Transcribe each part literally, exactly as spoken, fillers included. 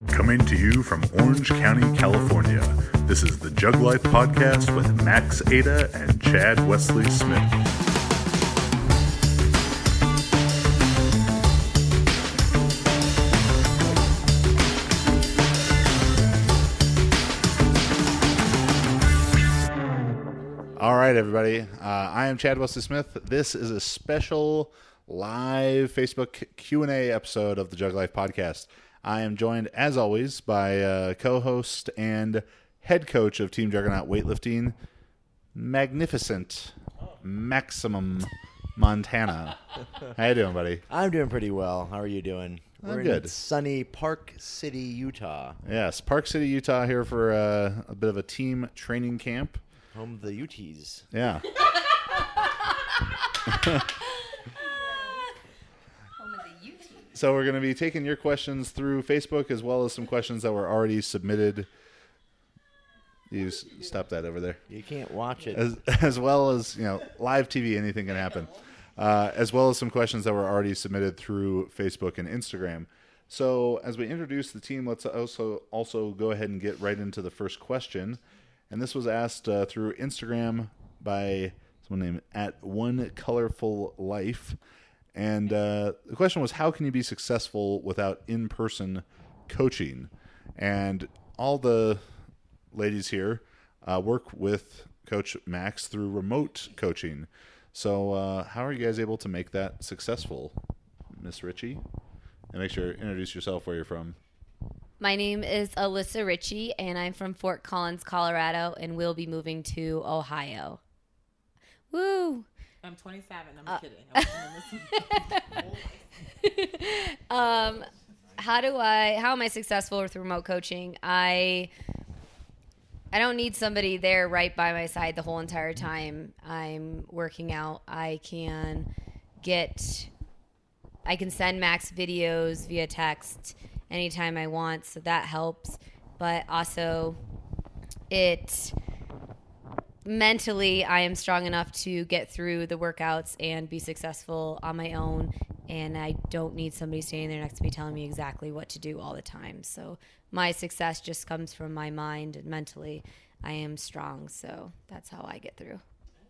Coming to you from Orange County, California, this is the Jug Life Podcast with Max Ada and Chad Wesley Smith. All right, everybody. Uh, I am Chad Wesley Smith. This is a special live Facebook Q and A episode of the Jug Life Podcast. I am joined, as always, by uh, co-host and head coach of Team Juggernaut Weightlifting, Magnificent Maximum Montana. How you doing, buddy? I'm doing pretty well. How are you doing? I'm We're good. in sunny Park City, Utah. Yes, Park City, Utah, here for uh, a bit of a team training camp. Home of the Utes. Yeah. So we're going to be taking your questions through Facebook as well as some questions that were already submitted. You s- stop that over there. You can't watch it. As, as well as, you know, live T V, anything can happen. Uh, as well as some questions that were already submitted through Facebook and Instagram. So as we introduce the team, let's also also go ahead and get right into the first question. And this was asked uh, through Instagram by someone named at One Colorful Life. And uh, the question was, how can you be successful without in-person coaching? And all the ladies here uh, work with Coach Max through remote coaching. So uh, how are you guys able to make that successful, Miss Ritchie? And make sure introduce yourself, where you're from. My name is Alyssa Ritchie, and I'm from Fort Collins, Colorado, and we'll be moving to Ohio. Woo! I'm twenty-seven. I'm Uh, kidding. um, how do I? How am I successful with remote coaching? I I don't need somebody there right by my side the whole entire time I'm working out. I can get. I can send Max videos via text anytime I want, so that helps. But also, it. Mentally, I am strong enough to get through the workouts and be successful on my own, and I don't need somebody standing there next to me telling me exactly what to do all the time. So my success just comes from my mind, and mentally I am strong, so that's how I get through.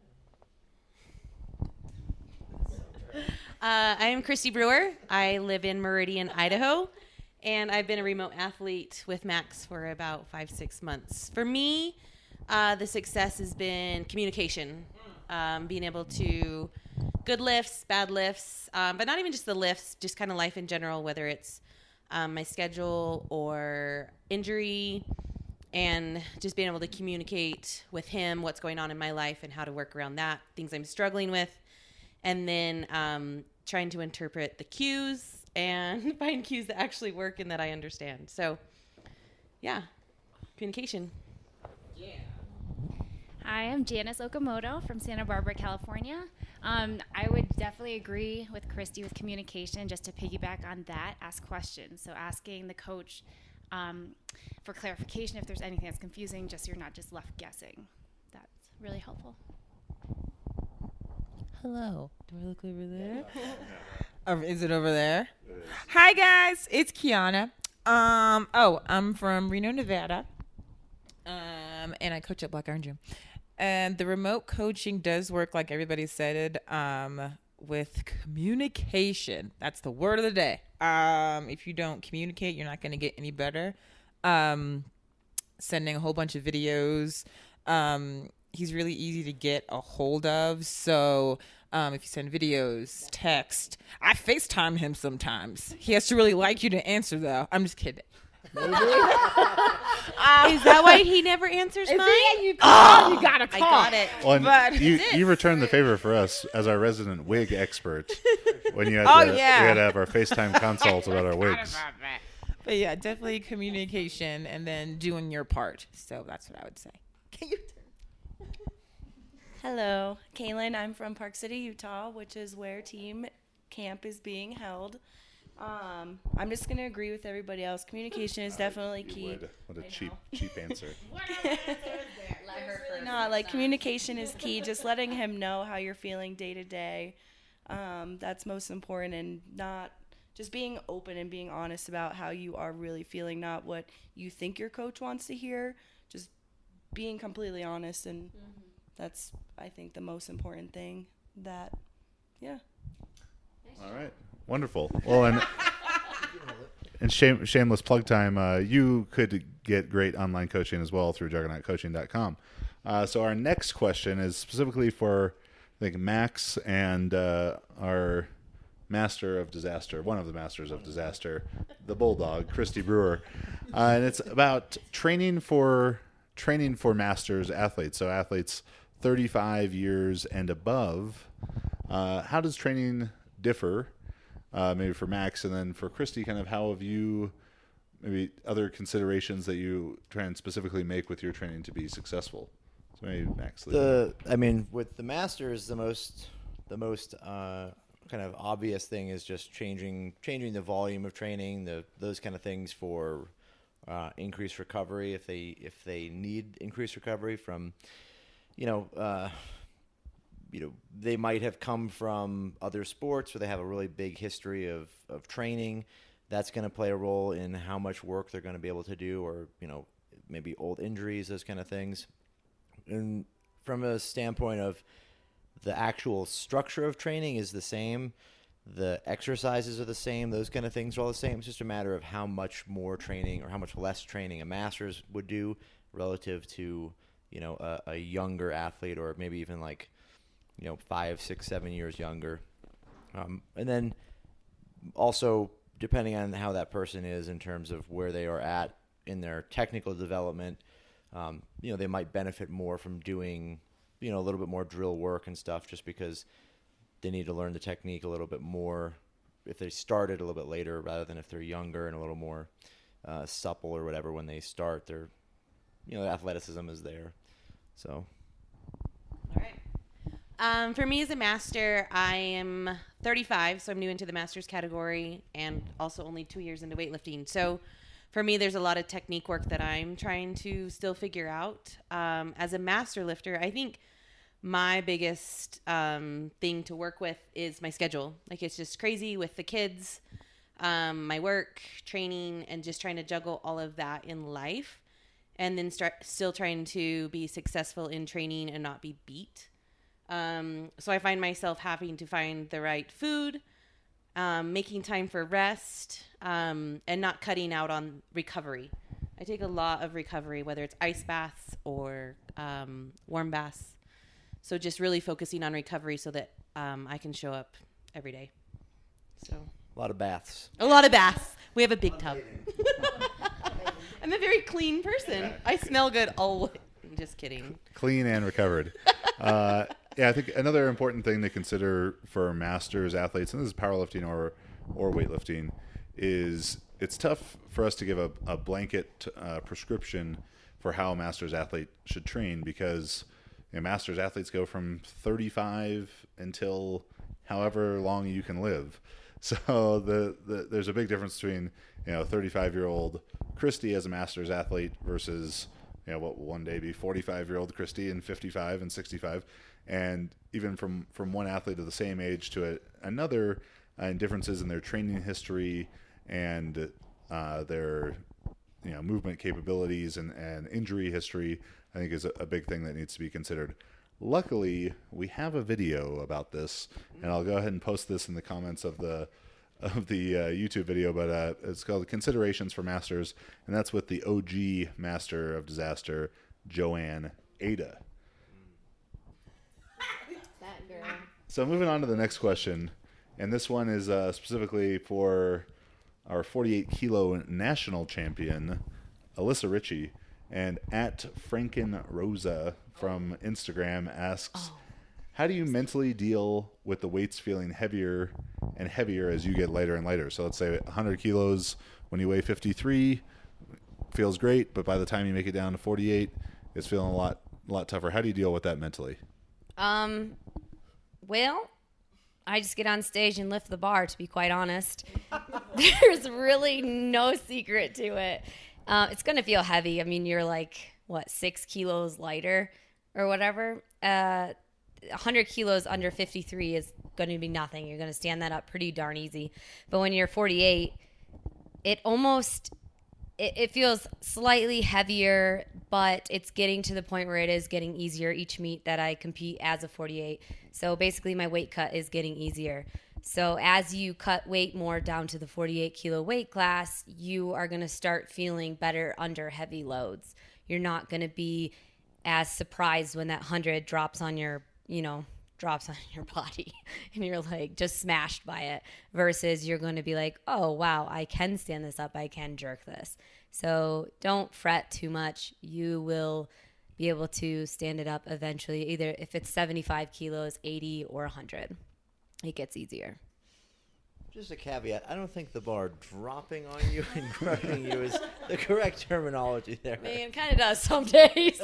Uh, I am Christy Brewer. I live in Meridian, Idaho, and I've been a remote athlete with Max for about five, six months. For me, uh, the success has been communication, um, being able to good lifts, bad lifts, um, but not even just the lifts, just kind of life in general, whether it's um, my schedule or injury, and just being able to communicate with him what's going on in my life and how to work around that, things I'm struggling with, and then um, trying to interpret the cues and find cues that actually work and that I understand. So, yeah, communication. Yeah. Hi, I'm Janice Okamoto from Santa Barbara, California. Um, I would definitely agree with Christy with communication. Just to piggyback on that, ask questions. So asking the coach um, for clarification if there's anything that's confusing, just so you're not just left guessing. That's really helpful. Hello. Do I look over there? Or is it over there? It Hi, guys. It's Kiana. Um, oh, I'm from Reno, Nevada. Um, and I coach at Black Iron Gym. And the remote coaching does work, like everybody said, um, with communication. That's the word of the day. Um, if you don't communicate, you're not going to get any better. Um, sending a whole bunch of videos. Um, he's really easy to get a hold of. So um, if you send videos, text, I FaceTime him sometimes. He has to really like you to answer, though. I'm just kidding. um, Is that why he never answers mine? You, oh, you got to call. I got it. Well, and But- you, you returned the favor for us as our resident wig expert when you had, Oh, to, yeah. we had to have our FaceTime consults about our wigs. But yeah, definitely communication and then doing your part. So that's what I would say. Can you turn? Hello, Kaylin. I'm from Park City, Utah, which is where team camp is being held. Um, I'm just going to agree with everybody else. Communication is definitely You key. would. What a I cheap, know. cheap answer. Really not. Like, communication is key. Just letting him know how you're feeling day to day. Um, that's most important, and not just being open and being honest about how you are really feeling, not what you think your coach wants to hear. Just being completely honest, and mm-hmm. that's, I think, the most important thing. That, yeah. All right, wonderful. Well, and and shame, shameless plug time. Uh, you could get great online coaching as well through juggernaut coaching dot com. Uh, so our next question is specifically for, I think, Max and uh, our master of disaster, one of the masters of disaster, the Bulldog, Christy Brewer, uh, and it's about training for training for masters athletes. So athletes thirty-five years and above. Uh, how does training differ? Uh, maybe for Max, and then for Christy, kind of how have you, maybe other considerations that you try and specifically make with your training to be successful? So maybe Max. The I mean, with the masters, the most the most uh, kind of obvious thing is just changing changing the volume of training, the those kind of things for uh, increased recovery if they if they need increased recovery from, you know. Uh, You know, they might have come from other sports where they have a really big history of, of training. That's going to play a role in how much work they're going to be able to do, or, you know, maybe old injuries, those kind of things. And from a standpoint of the actual structure of training is the same, the exercises are the same, those kind of things are all the same. It's just a matter of how much more training or how much less training a master's would do relative to, you know, a, a younger athlete, or maybe even like, you know, five, six, seven years younger. Um, and then also, depending on how that person is in terms of where they are at in their technical development, um, you know, they might benefit more from doing, you know, a little bit more drill work and stuff, just because they need to learn the technique a little bit more if they started a little bit later, rather than if they're younger and a little more uh, supple or whatever when they start. Their, you know, athleticism is there. So. All right. Um, for me as a master, I am thirty-five, so I'm new into the master's category, and also only two years into weightlifting. So for me, there's a lot of technique work that I'm trying to still figure out. Um, as a master lifter, I think my biggest um, thing to work with is my schedule. Like, it's just crazy with the kids, um, my work, training, and just trying to juggle all of that in life, and then start still trying to be successful in training and not be beat. Um, so I find myself having to find the right food, um, making time for rest, um, and not cutting out on recovery. I take a lot of recovery, whether it's ice baths or um, warm baths. So just really focusing on recovery so that um, I can show up every day. So A lot of baths. A lot of baths. We have a big tub. I'm a very clean person. I smell good always. I'm just kidding. Clean and recovered. uh, yeah, I think another important thing to consider for masters athletes, and this is powerlifting or or weightlifting, is it's tough for us to give a, a blanket uh, prescription for how a masters athlete should train, because you know, masters athletes go from thirty-five until however long you can live. So the, the there's a big difference between, you know, thirty-five-year-old Christy as a masters athlete versus, you know, what will one day be forty-five-year-old Christy and fifty-five and sixty-five. And even from, from one athlete of the same age to a, another, uh, and differences in their training history and uh, their, you know, movement capabilities and, and injury history, I think is a, a big thing that needs to be considered. Luckily, we have a video about this, and I'll go ahead and post this in the comments of the of the uh, YouTube video, but uh, it's called Considerations for Masters, and that's with the O G Master of Disaster, Joanne Ada. That girl. So moving on to the next question, and this one is uh, specifically for our forty-eight kilo national champion, Alyssa Ritchie, and at Franken Rosa from Instagram asks, oh. how do you mentally deal with the weights feeling heavier and heavier as you get lighter and lighter? So let's say one hundred kilos when you weigh fifty-three feels great, but by the time you make it down to forty-eight, it's feeling a lot, a lot tougher. How do you deal with that mentally? Um, well, I just get on stage and lift the bar, to be quite honest. There's really no secret to it. Uh, it's going to feel heavy. I mean, you're like, what, six kilos lighter or whatever. Uh, one hundred kilos under fifty-three is going to be nothing. You're going to stand that up pretty darn easy. But when you're forty-eight, it almost it, it feels slightly heavier, but it's getting to the point where it is getting easier each meet that I compete as a forty-eight. So basically my weight cut is getting easier. So as you cut weight more down to the forty-eight kilo weight class, you are going to start feeling better under heavy loads. You're not going to be as surprised when that one hundred drops on your, you know, drops on your body and you're like just smashed by it, versus you're going to be like, oh, wow, I can stand this up. I can jerk this. So don't fret too much. You will be able to stand it up eventually, either if it's seventy-five kilos, eighty, or one hundred. It gets easier. Just a caveat, I don't think the bar dropping on you and crushing you is the correct terminology there. I mean, it kind of does some days.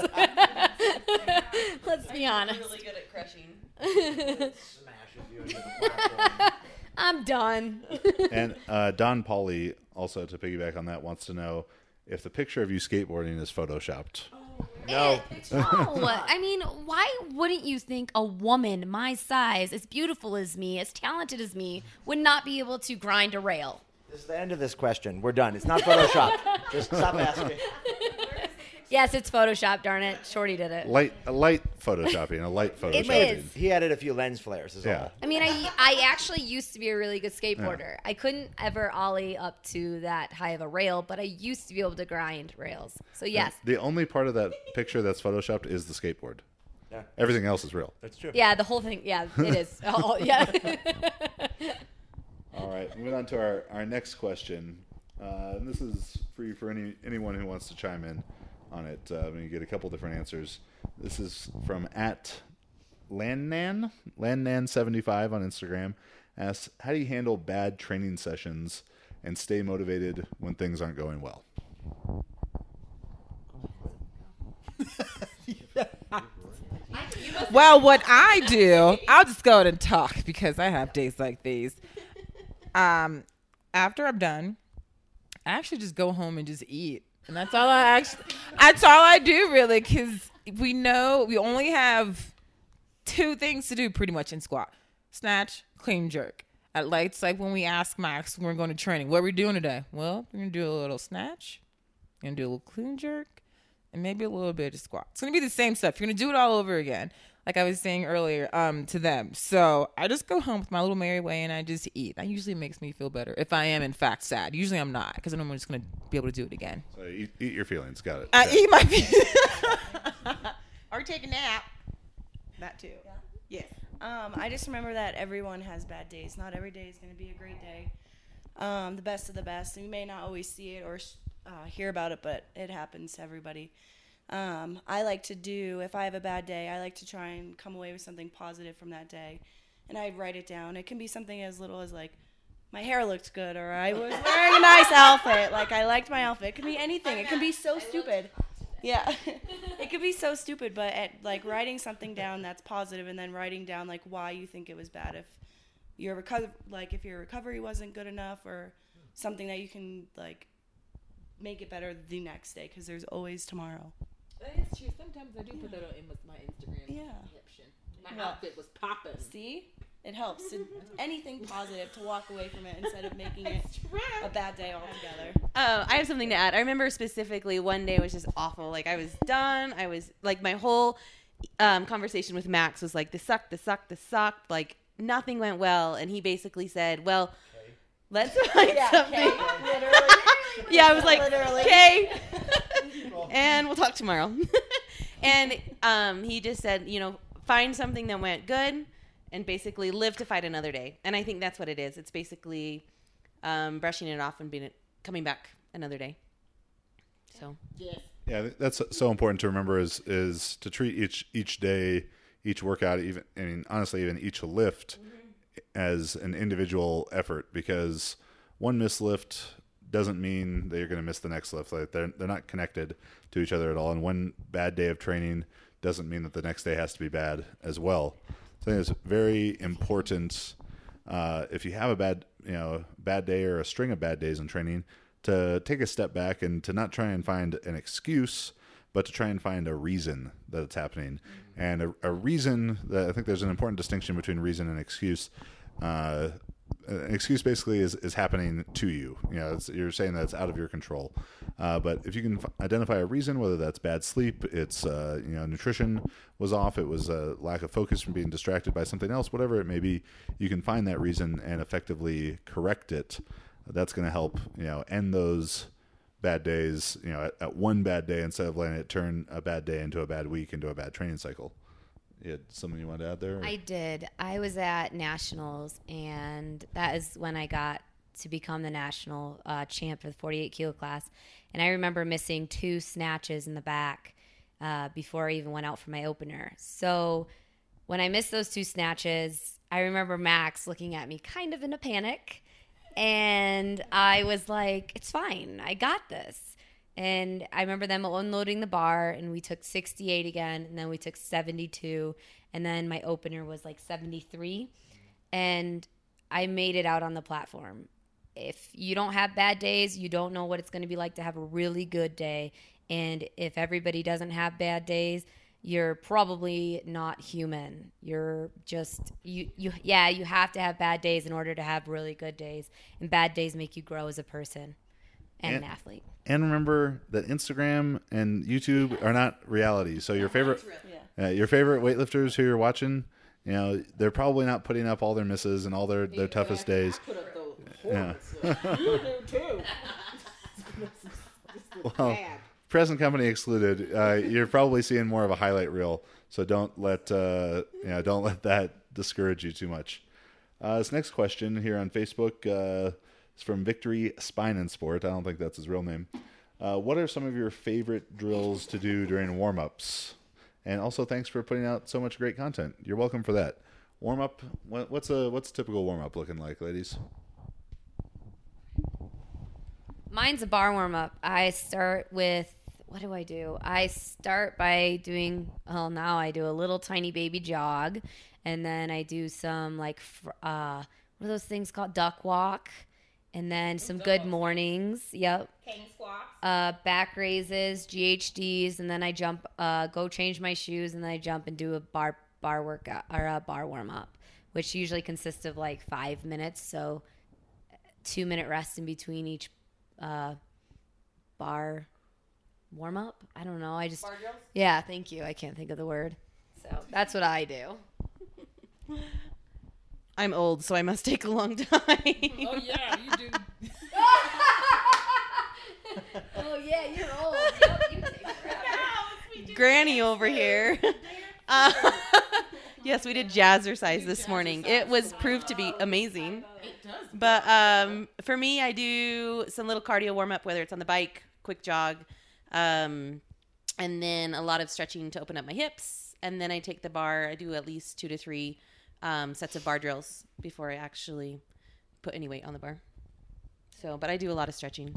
Let's be honest. Really good at crushing. Smashes you into the platform. I'm done. And uh, Don Pauly, also to piggyback on that, wants to know if the picture of you skateboarding is photoshopped. No. No, I mean, why wouldn't you think a woman my size, as beautiful as me, as talented as me, would not be able to grind a rail? This is the end of this question. We're done. It's not Photoshop. Just stop asking. Yes, it's Photoshop, darn it. Shorty did it. Light, a light photoshopping, a light photoshopping. is. He added a few lens flares is Yeah. all. I mean, I I actually used to be a really good skateboarder. I couldn't ever ollie up to that high of a rail, but I used to be able to grind rails. So yes. The only part of that picture that's photoshopped is the skateboard. Yeah. Everything else is real. That's true. Yeah, the whole thing. Yeah, it is. Oh, yeah. All right, moving on to our, our next question. Uh, and this is free for any anyone who wants to chime in on it. Uh, we get a couple different answers. This is from at Landnan, Landnan seventy-five on Instagram. Asks, how do you handle bad training sessions and stay motivated when things aren't going well? Well, what I do, I'll just go ahead and talk because I have days like these. Um, after I'm done, I actually just go home and just eat. And that's all I actually, that's all I do really, because we know we only have two things to do pretty much in squat: snatch, clean jerk. At lights, like when we ask Max when we're going to training, what are we doing today? Well, we're going to do a little snatch, we're going to do a little clean jerk, and maybe a little bit of squat. It's going to be the same stuff. You're going to do it all over again, like I was saying earlier um, to them. So I just go home with my little Mary Way and I just eat. That usually makes me feel better if I am, in fact, sad. Usually I'm not, because then I'm just going to be able to do it again. So eat, eat your feelings. Got it. I Got eat it. my feelings. Or take a nap. That too. Yes. Um, I just remember that everyone has bad days. Not every day is going to be a great day. Um, the best of the best. And you may not always see it or uh, hear about it, but it happens to everybody. Um, I like to do, if I have a bad day, I like to try and come away with something positive from that day. And I write it down. It can be something as little as like, my hair looked good, or I was wearing a nice outfit. Like, I liked my outfit. It can be anything. It can be so stupid. Yeah. It could be so stupid, but at, like, writing something down that's positive and then writing down, like, why you think it was bad. If your reco- like, if your recovery wasn't good enough, or something that you can, like, make it better the next day, because there's always tomorrow. That is true. Sometimes I do put that in with my Instagram Yeah. caption. My Well, outfit was popping. See? It helps. To, anything positive to walk away from it instead of making it a bad day altogether. Oh, I have something to add. I remember specifically one day was just awful. Like, I was done. I was like, my whole um, conversation with Max was like, this sucked, this sucked, this sucked. Like, nothing went well. And he basically said, well, okay, let's find Yeah, something. okay. Literally. Yeah, I was like, Literally. okay. And we'll talk tomorrow. And um, he just said, you know, find something that went good and basically live to fight another day. And I think that's what it is. It's basically um, brushing it off and being coming back another day. So Yes. Yeah, I think that's so important to remember is is to treat each each day, each workout, even I mean honestly even each lift mm-hmm. as an individual effort, because one missed lift doesn't mean that you're going to miss the next lift. Like they're they're not connected to each other at all. And one bad day of training doesn't mean that the next day has to be bad as well. So I think it's very important uh, if you have a bad you know bad day or a string of bad days in training, to take a step back and to not try and find an excuse, but but to try and find a reason that it's happening. Mm-hmm. And a, a reason that I think there's an important distinction between reason and excuse. Uh, an excuse basically is, is happening to you. You know, it's, you're saying that it's out of your control. Uh, but if you can f- identify a reason, whether that's bad sleep, it's, uh, you know, nutrition was off, it was a lack of focus from being distracted by something else, whatever it may be, you can find that reason and effectively correct it. That's going to help, you know, end those bad days, you know, at, at one bad day instead of letting it turn a bad day into a bad week, into a bad training cycle. You had something you wanted to add there? Or? I did. I was at Nationals, and that is when I got to become the national uh, champ for the forty-eight kilo class. And I remember missing two snatches in the back uh, before I even went out for my opener. So when I missed those two snatches, I remember Max looking at me kind of in a panic. And I was like, it's fine. I got this. And I remember them unloading the bar, and we took sixty-eight again, and then we took seventy-two, and then my opener was like seventy-three, and I made it out on the platform. If you don't have bad days, you don't know what it's going to be like to have a really good day, and if everybody doesn't have bad days, you're probably not human. You're just, you, you, yeah, you have to have bad days in order to have really good days, and bad days make you grow as a person and, and an athlete. And remember that Instagram and YouTube are not reality. So your favorite, uh, your favorite weightlifters who you're watching, you know, they're probably not putting up all their misses and all their, their toughest days. Yeah. You do too. Well, present company excluded. Uh, you're probably seeing more of a highlight reel. So don't let uh, you know, don't let that discourage you too much. Uh, this next question here on Facebook. Uh, It's from Victory Spine and Sport. I don't think that's his real name. Uh, what are some of your favorite drills to do during warm-ups? And also, thanks for putting out so much great content. You're welcome for that. Warm-up, what, what's a what's a typical warm-up looking like, ladies? Mine's a bar warm-up. I start with, what do I do? I start by doing, well, now I do a little tiny baby jog, and then I do some, like, uh, what are those things called? Duck walk. And then some good mornings. Yep. King squats. Uh, back raises, G H Ds, and then I jump, uh, go change my shoes, and then I jump and do a bar bar workout or a bar warm up, which usually consists of like five minutes. So two minute rest in between each uh, bar warm up. I don't know. I just Bar drills? Yeah. Thank you. I can't think of the word. So that's what I do. I'm old, so I must take a long time. Oh yeah, you do. Oh yeah, you're old. Yep, you take forever. Granny over here. Uh, yes, we did jazzercise this morning. It was proved to be amazing. But um, for me, I do some little cardio warm up, whether it's on the bike, quick jog, um, and then a lot of stretching to open up my hips. And then I take the bar. I do at least two to three um, sets of bar drills before I actually put any weight on the bar. So, but I do a lot of stretching.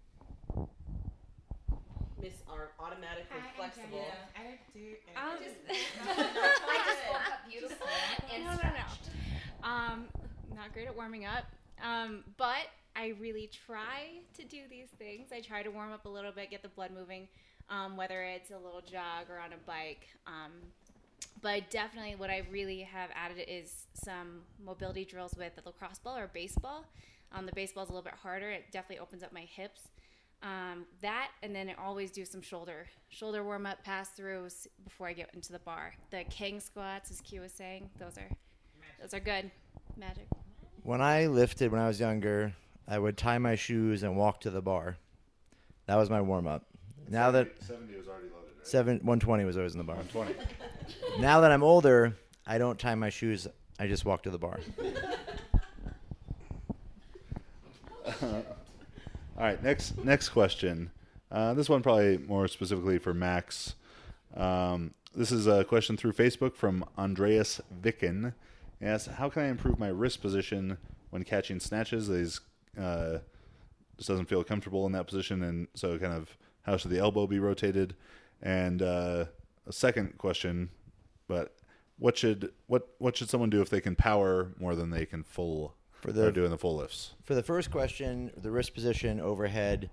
Miss are automatically flexible. Yeah, I do. Um, I just woke up beautiful and no, no, stretched. no. Um, not great at warming up, um, but I really try to do these things. I try to warm up a little bit, get the blood moving, um, whether it's a little jog or on a bike. Um, but definitely what I really have added is some mobility drills with the lacrosse ball or baseball. Um, the baseball is a little bit harder. It definitely opens up my hips. Um, that, and then I always do some shoulder shoulder warm up pass throughs before I get into the bar. The king squats, as Q was saying, those are those are good. Magic. When I lifted when I was younger, I would tie my shoes and walk to the bar. That was my warm up. Now that seventy was already loaded, right? seven one twenty was always in the bar. one twenty. Now that I'm older, I don't tie my shoes. I just walk to the bar. All right, next next question. Uh, this one probably more specifically for Max. Um, this is a question through Facebook from Andreas Vicken. He asks, how can I improve my wrist position when catching snatches? He's uh, just doesn't feel comfortable in that position, and so kind of how should the elbow be rotated? And uh, a second question, but what should what what should someone do if they can power more than they can full For the or doing the full lifts? For the first question, the wrist position overhead,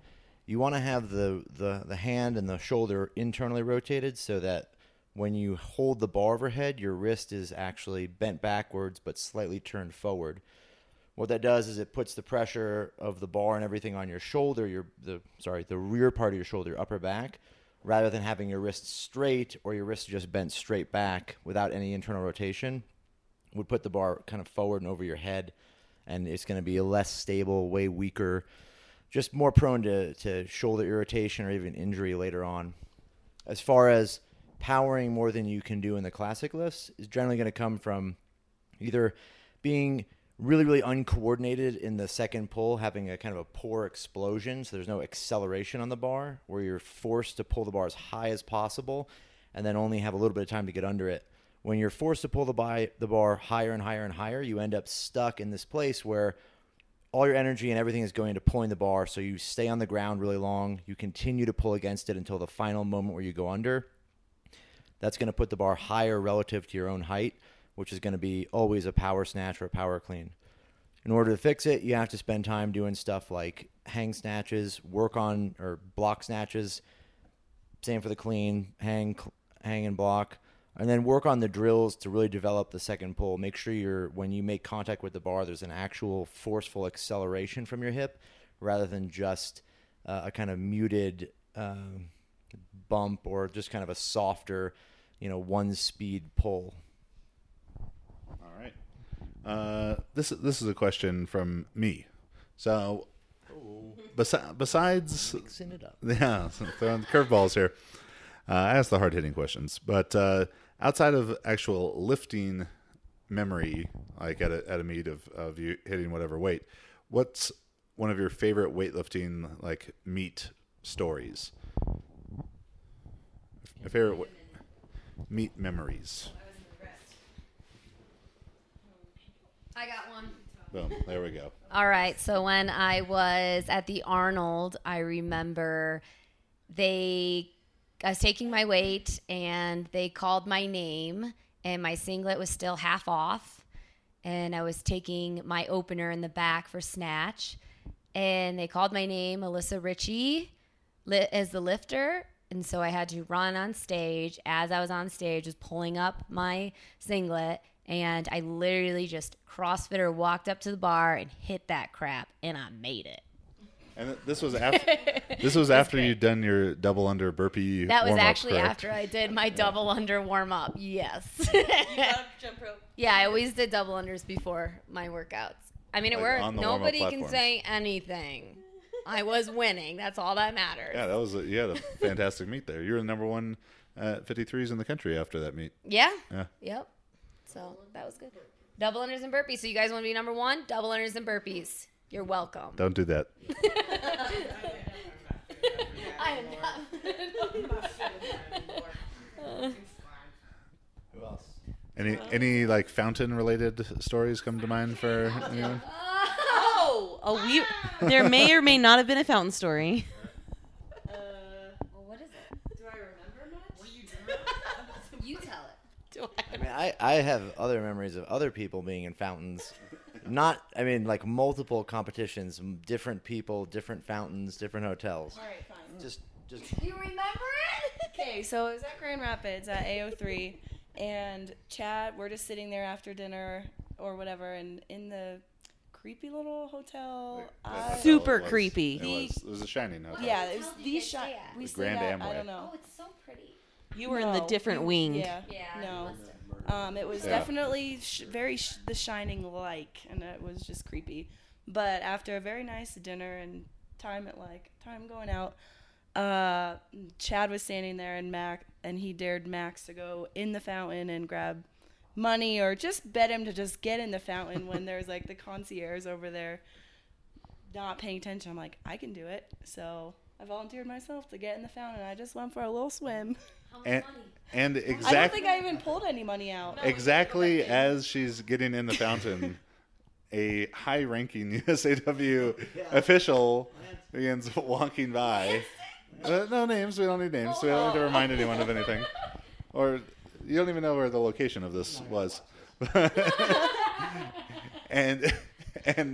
you want to have the, the, the hand and the shoulder internally rotated so that when you hold the bar overhead, your wrist is actually bent backwards but slightly turned forward. What that does is it puts the pressure of the bar and everything on your shoulder, your the sorry, the rear part of your shoulder, your upper back, rather than having your wrist straight or your wrist just bent straight back without any internal rotation. Would put the bar kind of forward and over your head, and it's going to be a less stable, way weaker, just more prone to, to shoulder irritation or even injury later on. As far as powering more than you can do in the classic lifts is generally going to come from either being really, really uncoordinated in the second pull, having a kind of a poor explosion, so there's no acceleration on the bar, where you're forced to pull the bar as high as possible and then only have a little bit of time to get under it. When you're forced to pull the, by, the bar higher and higher and higher, you end up stuck in this place where all your energy and everything is going to pulling the bar, so you stay on the ground really long. You continue to pull against it until the final moment where you go under. That's going to put the bar higher relative to your own height, which is going to be always a power snatch or a power clean. In order to fix it, you have to spend time doing stuff like hang snatches, work on or block snatches, same for the clean, hang, hang and block, and then work on the drills to really develop the second pull. Make sure you're when you make contact with the bar, there's an actual forceful acceleration from your hip rather than just uh, a kind of muted um, bump or just kind of a softer, you know, one speed pull. All right. Uh, this this is a question from me. So, besi- besides Mixing it up. yeah, throwing curveballs here. Uh, I asked the hard hitting questions, but uh, outside of actual lifting memory, like at a at a meet of of you hitting whatever weight, what's one of your favorite weightlifting like meet stories? My favorite wa- meet memories. I got one. Boom. There we go. All right. So when I was at the Arnold, I remember they, I was taking my weight and they called my name and my singlet was still half off. And I was taking my opener in the back for snatch. And they called my name, Alyssa Ritchie, li- as the lifter. And so I had to run on stage. As I was on stage, was pulling up my singlet. And I literally just CrossFitter walked up to the bar and hit that crap, and I made it. And this was after this was after great. you'd done your double under burpee. That was warm-up, actually correct? after I did my double under warm up. Yes. You got jump rope. Yeah, I always did double unders before my workouts. I mean, it Like worked. on the warm-up Nobody can platforms. say anything. I was winning. That's all that matters. Yeah, that was a, you had a fantastic meet there. You were the number one at fifty-threes in the country after that meet. Yeah. Yeah. Yep. So that was good. Double unders and burpees. So you guys want to be number one? Double unders and burpees. You're welcome. Don't do that. I am not. Who else? Any any like fountain related stories come to mind for anyone? Oh, oh, we. There may or may not have been a fountain story. Well, what is it? Do I remember much? You tell it. I mean, I, I have other memories of other people being in fountains. Not, I mean, like multiple competitions, m- different people, different fountains, different hotels. All right, fine. Just, just. You remember it? Okay, so it was at Grand Rapids at A O three, and Chad, we're just sitting there after dinner or whatever, and in the creepy little hotel. I, Super It was- creepy. It was, it was a shining hotel. yeah, it was Hotel did the you shi- stay at? We The stayed Grand at, Amway. I don't know. Oh, it's so pretty. You were in the No, different we- wing. Yeah. Yeah. No. must have. Um, it was Yeah. definitely sh- very sh- the shining like, and it was just creepy. But after a very nice dinner and time at like time going out, uh, Chad was standing there and Mac, and he dared Max to go in the fountain and grab money or just bet him to just get in the fountain when there's like the concierge over there not paying attention. I'm like, I can do it. So I volunteered myself to get in the fountain. I just went for a little swim. How much And, money? and I don't exactly think I even pulled any money out. exactly as she's getting in the fountain, a high-ranking U S A W official begins walking by. Uh, no names. We don't need names. We don't need to remind anyone of anything. Or you don't even know where the location of this was. and and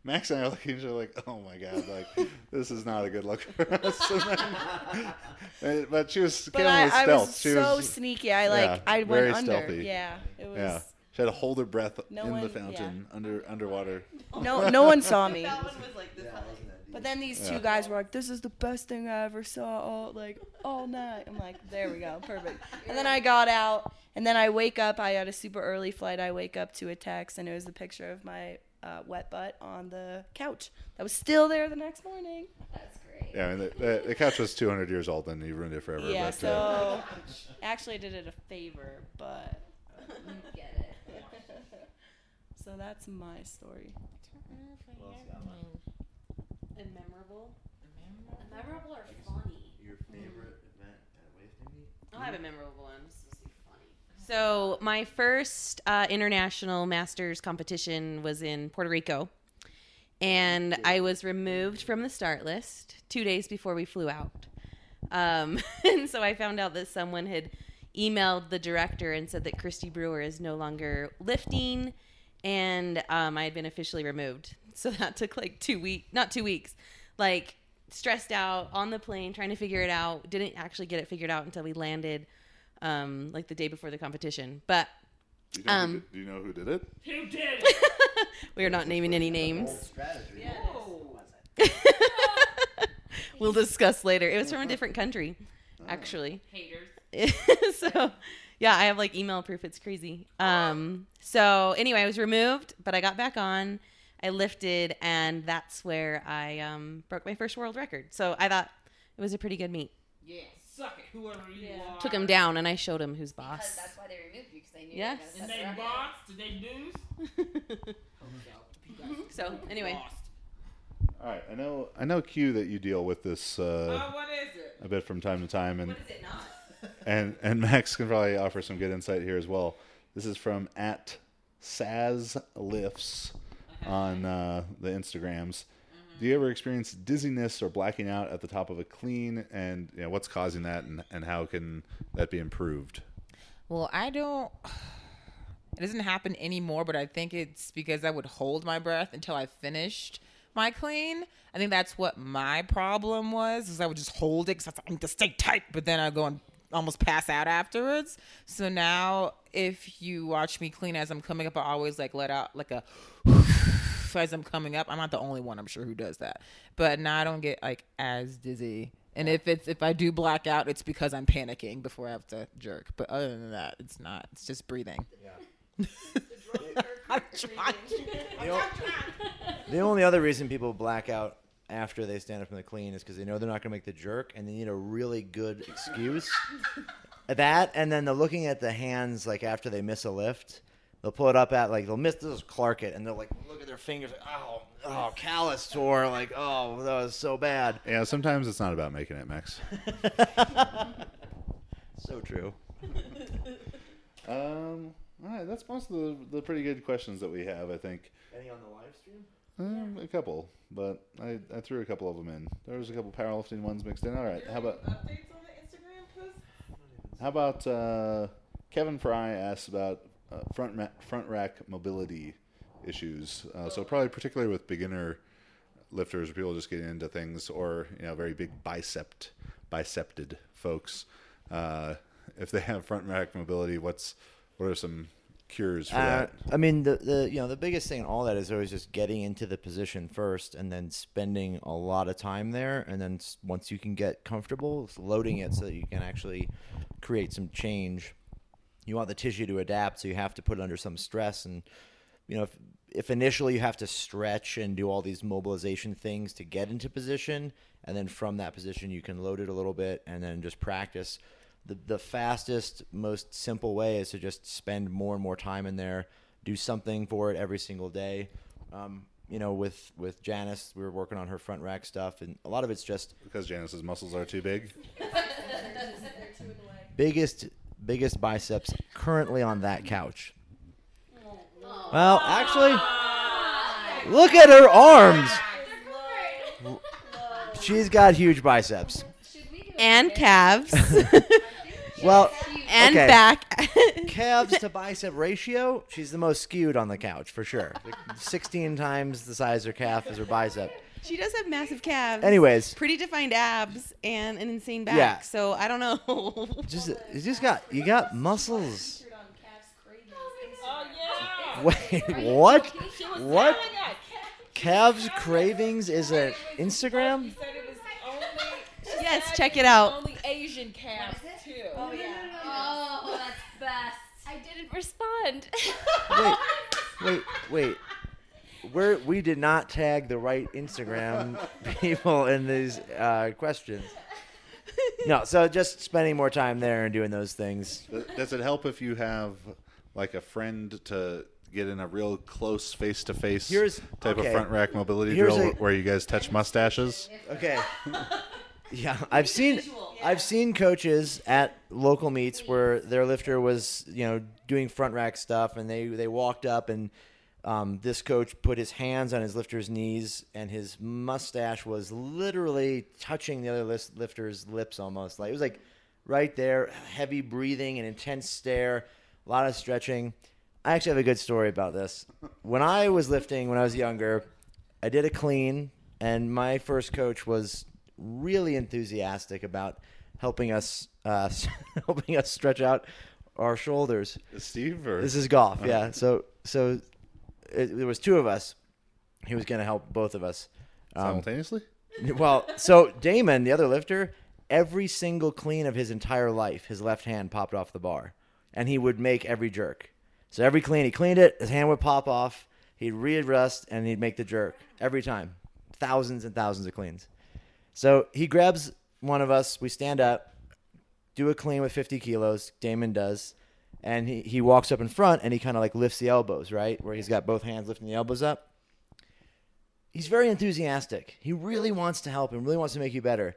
Max and I are looking at each other like, oh my god, like this is not a good look for us. Then, but she was But killing I, with I stealth. was she so was, sneaky. I like yeah, I very went under. stealthy. Yeah, it was. yeah, she had to hold her breath No in one- the fountain under underwater. No, no one saw me. That one was like this high. But then these Yeah. two guys were like, "This is the best thing I ever saw all like all night." I'm like, "There we go, perfect." And then I got out, and then I wake up. I had a super early flight. I wake up to a text, and it was the picture of my uh, wet butt on the couch that was still there the next morning. That's great. Yeah, I mean, the, the, the couch was two hundred years old, and you ruined it forever. Yeah, but, uh, so actually I did it a favor, but Get it. so that's my story. And memorable. Memorable or funny? Your favorite event at weightlifting? I'll have a memorable one. This is funny. So my first uh, international masters competition was in Puerto Rico, and I was removed from the start list two days before we flew out. Um, and so I found out that someone had emailed the director and said that Christy Brewer is no longer lifting, and um, I had been officially removed. So that took like two weeks, not two weeks, like stressed out on the plane trying to figure it out. Didn't actually get it figured out until we landed um, like the day before the competition. But do, you know who um, did, do you know who did it? Who did? we are not naming any names. Strategy. We'll discuss later. It was from a different country, actually. Haters. So, yeah, I have like email proof. It's crazy. Um, so anyway, I was removed, but I got back on. I lifted, and that's where I um, broke my first world record. So I thought it was a pretty good meet. Yeah, suck it, whoever you are. Took him down, and I showed him who's Because boss. that's why they removed you, because they knew Yes. they were Did going to they set the record. box? Did they do? So anyway, Lost. All right, I know, I know, Q, that you deal with this uh, Uh, what is it? a bit from time to time, and what is it not? and and Max can probably offer some good insight here as well. This is from at Saz Lifts on uh, the Instagrams. Do you ever experience dizziness or blacking out at the top of a clean, and you know, what's causing that, and, and how can that be improved? Well, I don't. It doesn't happen anymore, but I think it's because I would hold my breath until I finished my clean. I think that's what my problem was, is I would just hold it because I need to stay tight, but then I go and almost pass out afterwards. So now, if you watch me clean as I'm coming up, I always like let out like a as I'm coming up. I'm not the only one, I'm sure, who does that. But now I don't get like as dizzy. And if it's if I do black out, it's because I'm panicking before I have to jerk. But other than that, it's not. It's just breathing. Yeah. I'm trying. The, o- the only other reason people black out after they stand up from the clean is because they know they're not going to make the jerk, and they need a really good excuse. That, and then they're looking at the hands like after they miss a lift. They'll pull it up at like they'll miss this is Clark it, and they'll like look at their fingers like oh oh callus tore like oh that was so bad. Yeah, sometimes it's not about making it, Max. So true. Um, all right, that's most of the, the pretty good questions that we have, I think. Any on the live stream? Um, a couple, but I, I threw a couple of them in. There was a couple powerlifting ones mixed in. All right, how about updates on the Instagram post? how about uh, Kevin Fry asks about uh, front ma- front rack mobility issues. Uh, so probably particularly with beginner lifters, or people just getting into things, or you know, very big bicep bicepted folks. Uh, if they have front rack mobility, what's what are some cures for Uh, that? I mean, the, the you know the biggest thing in all that is always just getting into the position first, and then spending a lot of time there, and then s- once you can get comfortable, it's loading it so that you can actually create some change. You want the tissue to adapt, so you have to put it under some stress, and you know if if initially you have to stretch and do all these mobilization things to get into position, and then from that position you can load it a little bit, and then just practice. The, the fastest, most simple way is to just spend more and more time in there, do something for it every single day. Um, you know, with, with Janice, we were working on her front rack stuff, and a lot of it's just Because Janice's muscles are too big. biggest biggest biceps currently on that couch. Well, actually, look at her arms. She's got huge biceps. And calves. Well, And okay. back. Calves to bicep ratio, she's the most skewed on the couch for sure. Like sixteen times the size of her calf as her bicep. She does have massive calves. Anyways, Pretty defined abs and an insane back. Yeah. So I don't know. just you just got you got muscles. Oh yeah. Wait, what? What? Calves cravings is an Instagram? He said it was only, Yes, check it out. only Asian calves too. Oh, that's best. I didn't respond. Wait, wait, wait. We're, we did not tag the right Instagram people in these uh, questions. No, so just spending more time there and doing those things. Does it help if you have like a friend to get in a real close face-to-face Here's- type okay. of front rack mobility Here's drill a- where you guys touch mustaches? Okay. Yeah, I've seen I've seen coaches at local meets where their lifter was, you know, doing front rack stuff, and they they walked up and um, this coach put his hands on his lifter's knees, and his mustache was literally touching the other lis- lifter's lips almost. Like it was like right there, heavy breathing, an intense stare, a lot of stretching. I actually have a good story about this. When I was lifting when I was younger, I did a clean, and my first coach was really enthusiastic about helping us uh, helping us stretch out our shoulders. Steve? Or? This is golf, yeah. So so it, there was two of us. He was going to help both of us. Um, Simultaneously? well, so Damon, the other lifter, every single clean of his entire life, his left hand popped off the bar, and he would make every jerk. So every clean, he cleaned it, his hand would pop off, he'd readjust, and he'd make the jerk every time. Thousands and thousands of cleans. So he grabs one of us, we stand up, do a clean with fifty kilos, Damon does, and he, he walks up in front, and he kind of like lifts the elbows, right, where he's got both hands lifting the elbows up. He's very enthusiastic. He really wants to help and really wants to make you better.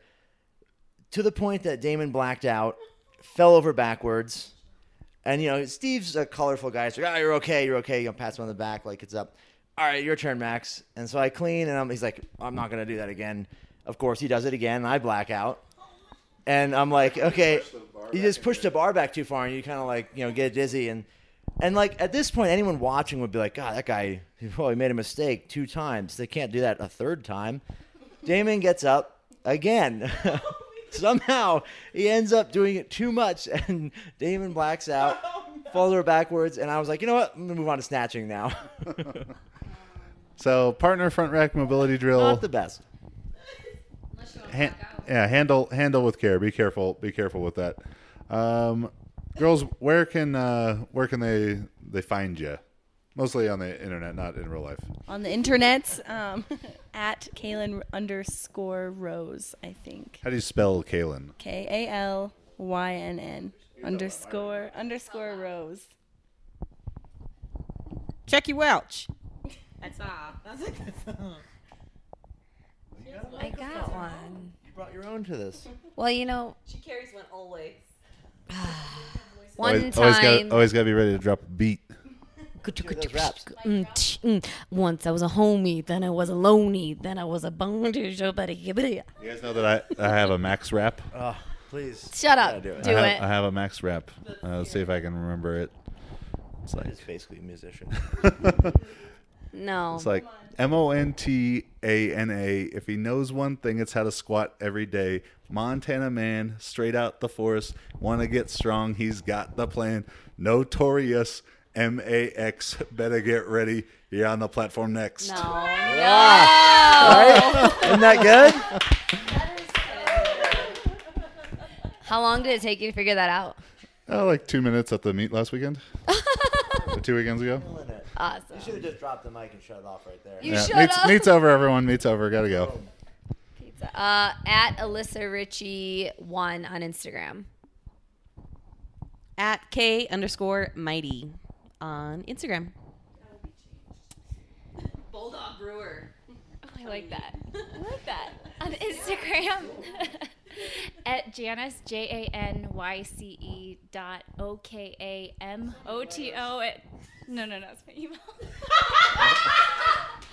To the point that Damon blacked out, fell over backwards. And, you know, Steve's a colorful guy. He's like, oh, you're okay, you're okay. You know, pats him on the back like it's up. All right, your turn, Max. And so I clean, and I'm, he's like, I'm not going to do that again. Of course, he does it again, and I black out. And I'm like, okay, you just pushed the bar back too far, and you kind of like, you know, get dizzy. And, and like, at this point, anyone watching would be like, God, that guy, well, he made a mistake two times. They can't do that a third time. Damon gets up again. Somehow, he ends up doing it too much, and Damon blacks out, falls over backwards, and I was like, you know what? I'm going to move on to snatching now. So partner front rack mobility drill. Not the best. Han- yeah, handle handle with care. Be careful. Be careful with that. Um, girls, where can uh, where can they they find you? Mostly on the internet, not in real life. On the internet, um, at Kaylin underscore Rose, I think. How do you spell Kaylin? K A L Y N N underscore underscore Rose. Check your Welch. That's all. That's it. I got one. You brought your own to this. Well, you know, She carries one always. one always, time. Always got always got to be ready to drop a beat. Those raps. Mm, tch, mm. Once I was a homie, then I was a loney, then I was a bondage. You guys know that I, I have a max rap. Oh, please. Shut Gotta up. do it. Do I it. have, I have a max rap. Uh, let's see if I can remember it. It's like It's basically a musician. No. It's like M O N T A N A. If he knows one thing, it's how to squat every day. Montana man, straight out the forest. Want to get strong, he's got the plan. Notorious, M A X. Better get ready. You're on the platform next. No. Right? Isn't that good? How long did it take you to figure that out? Oh, like two minutes at the meet last weekend. Or two weekends ago. Awesome. You should have just dropped the mic and shut it off right there. You Yeah, shut meets, up. meets over, everyone. Meets over. Gotta go. Pizza. Uh, at Alyssa Ritchie one on Instagram. At K underscore mighty on Instagram. Bulldog Brewer. Oh, I like that. I like that. On Instagram, at Janice, J A N Y C E dot O K A M O T O. At, no, no, no, it's my email.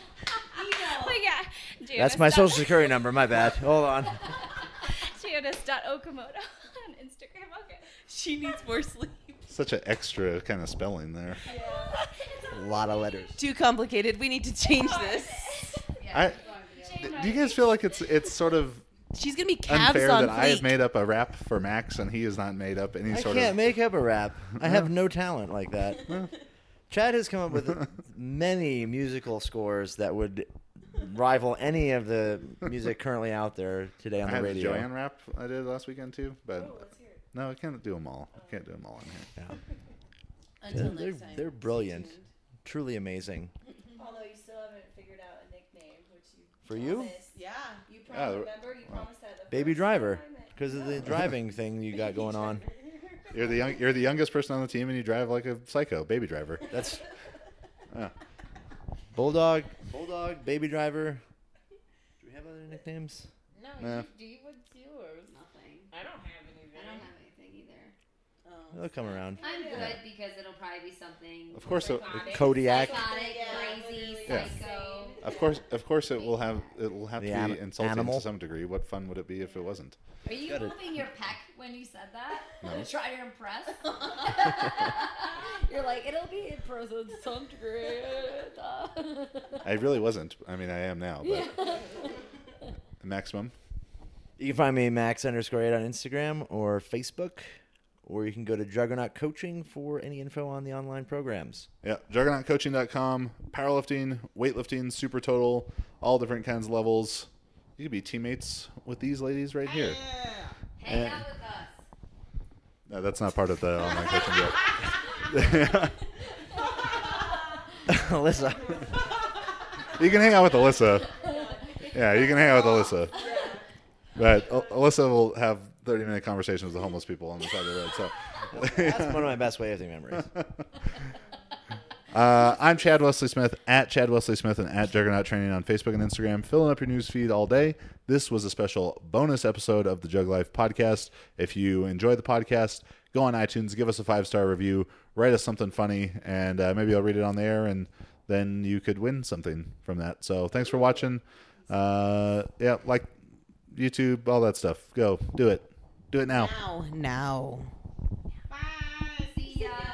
Email. But yeah, Janice That's my dot- social security number. My bad. Hold on. Janice dot okamoto on Instagram. Okay. She needs more sleep. Such an extra kind of spelling there. A lot of letters. Too complicated. We need to change this. I, do you guys feel like it's it's sort of She's gonna be calves unfair on that I have fleek. made up a rap for Max and he has not made up any I sort can't of? make up a rap. I have no talent like that. Chad has come up with many musical scores that would rival any of the music currently out there today on I the had radio. the Joanne rap I did last weekend too, but no, I can't do them all. I can't do them all in here. Yeah. Until They're, next time. they're brilliant. Truly amazing. Although you still haven't figured out a nickname, which you For you? promised. Yeah. You Yeah, probably the- remember you promised that the Baby first driver. time I met- Because of the driving thing you got going on. You're the young, you're the youngest person on the team and you drive like a psycho, baby driver. That's Yeah. Bulldog, Bulldog, Baby Driver. Do we have other nicknames? No, Nah. you, do you, what's yours? Nothing. I don't have anything. I don't have anything either. They'll come around. I'm good because it'll probably be something Of course, it, Kodiak. psychotic, Yeah, crazy, Yeah. psycho. of course, of course, it will have it will have The to an- be insulting animal. to some degree. What fun would it be if it wasn't? Are you Got it. moving your pec when you said that? No. To try to impress? You're like, it'll be in person some degree. I really wasn't. I mean, I am now, but maximum. You can find me Max underscore eight on Instagram or Facebook, or you can go to Juggernaut Coaching for any info on the online programs. Yeah, juggernaut coaching dot com, powerlifting, weightlifting, super total, all different kinds of levels. You could be teammates with these ladies right here. Hang Eh. out with us. No, that's not part of the online coaching yet. Alyssa. You can hang out with Alyssa. Yeah, you can hang out with Alyssa. But Al- Alyssa will have thirty minute conversations with homeless people on the side of the road. So, That's one of my best weightlifting memories. uh, I'm Chad Wesley Smith at Chad Wesley Smith and at Juggernaut Training on Facebook and Instagram, filling up your news feed all day. This was a special bonus episode of the Jug Life podcast. If you enjoyed the podcast, go on iTunes, give us a five star review, write us something funny, and uh, maybe I'll read it on the air, and then you could win something from that. So thanks for watching. Uh, yeah, like YouTube, all that stuff. Go do it. Do it now. Now. Now. See ya.